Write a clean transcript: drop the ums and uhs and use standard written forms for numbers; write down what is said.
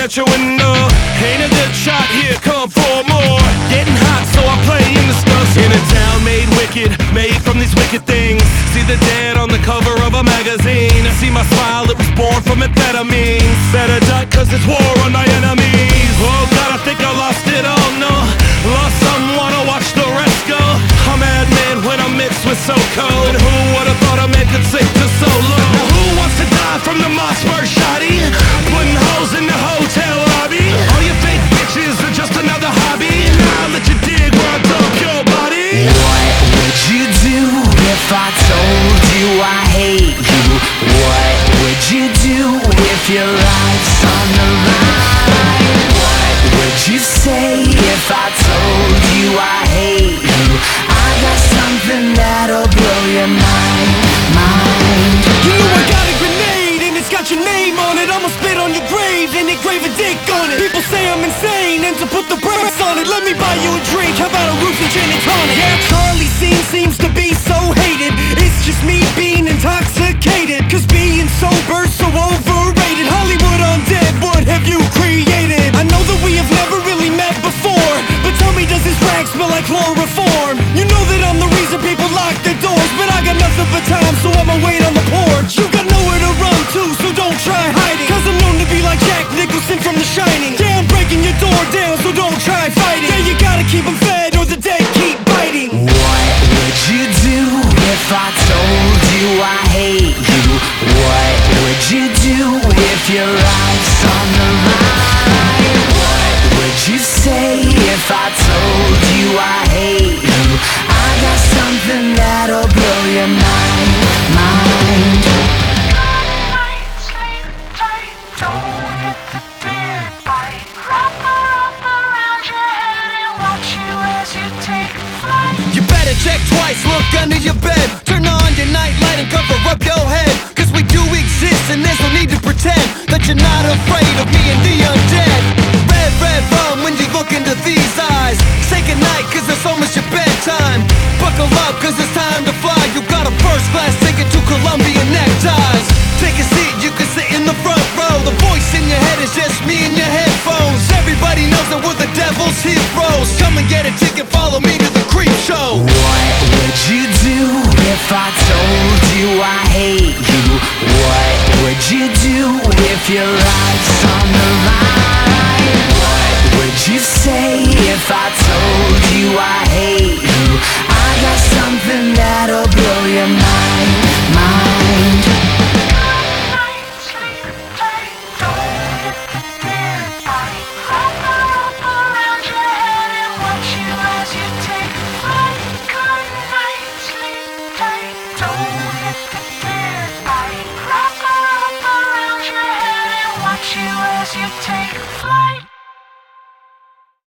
at your window. Ain't a good shot here, come for more. Getting hot, so I play in the stuff. In a town made wicked, made from these wicked things. See the dead on the cover of a magazine. See my smile, it was born from amphetamines. Better duck, cause it's war on my enemies. Oh God, I think I lost it all, no. Lost someone, I watch the rest go. I'm madman when I'm mixed with so cold. Who would've thought a man could sink to so low? Now who wants to die from the Mossberg shotty? Putting holes in the hotel lobby. All you fake bitches are just another hobby. Now I'll let you dig where I dump your body. What would you do if I told you I hate you? What would you do if your life's on the line? What would you say if I told you I hate you? I got something that'll blow your mind. You know I got a grenade and it's got your name on it. I'ma spit on your grave and engrave a dick on it. People say I'm insane and to put the brakes on it, let me buy you a drink, how about a roof and gin and tonic? Yeah, Charlie Sheen seems to be so hated. It's just me being intoxicated, cause being sober so overrated. Hollywood undead, what have you created? I know that we have never really met before, but tell me, does this rag smell like chloroform? You know that I'm the reason people lock their doors, but I got nothing but time, so I'ma wait on the porch. You got nowhere to run to, so don't try hiding, cause I'm known to be like Jack Nicholson from The Shining. Yeah, I'm breaking your door down, so don't try fighting. Yeah, you gotta keep them fed or the dead keep biting. What would you do if I told you I hate you? What would you do if your life's on the line? What would you say if I told you I hate you? I got something that'll blow your mind. Sleep tight, don't hit the bed bite. Wrap around your head and watch you as you take flight. You better check twice, look under your bed. Turn on your nightlight and cover up your head, cause we do exist and there's no need to pretend that you're not afraid of me and the undead. Red, red rum when you look into these eyes. Say goodnight cause it's almost your bedtime. Buckle up cause it's time to fly. You got a first class ticket to Columbia neckties. Take a seat, you can sit in the front row. The voice in your head is just me and your headphones. Everybody knows that we're the devil's heroes. Come and get a ticket, follow me to the creep show. What would you do if I told you I hate you? What would you do if your life's on the line? What would you say if I told you I hate you? I got something that'll blow your mind. Sleep tight, don't hit the bed bite. Wrap around your head and watch you as you take flight. Good night, sleep tight, don't hit the bed bite. Wrap around your head and watch you as you take